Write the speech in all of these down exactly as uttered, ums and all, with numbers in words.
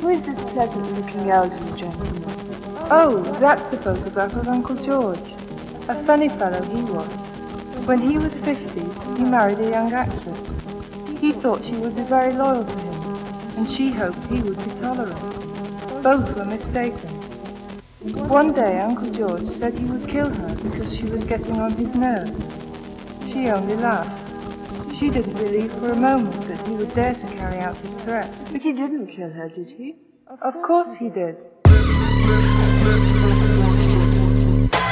Who is this pleasant-looking elderly gentleman? Oh, that's a photograph of Uncle George. A funny fellow he was. When he was fifty, he married a young actress. He thought she would be very loyal to him, and she hoped he would be tolerant. Both were mistaken. One day Uncle George said he would kill her because she was getting on his nerves. She only laughed. She didn't believe for a moment that he would dare to carry out his threat. But he didn't kill her, did he? Of course he did.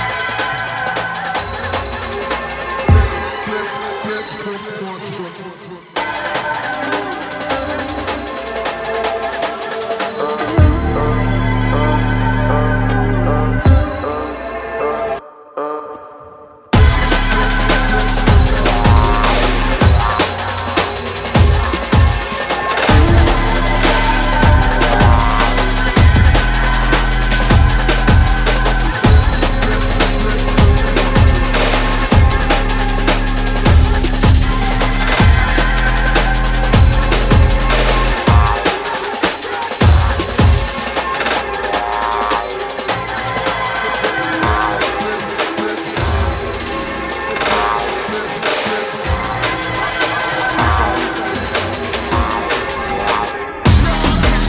Let's